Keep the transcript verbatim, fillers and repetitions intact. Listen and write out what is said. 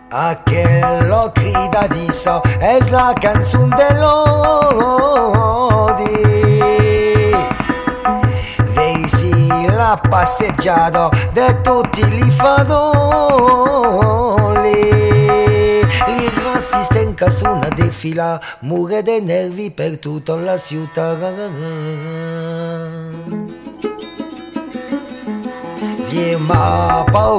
a che lo crida di so è la canzone dell'odi. Veisi la passeggiata di tutti li fadoli, li rassistenca su una defila, mure de nervi per tutta la città. Vie ma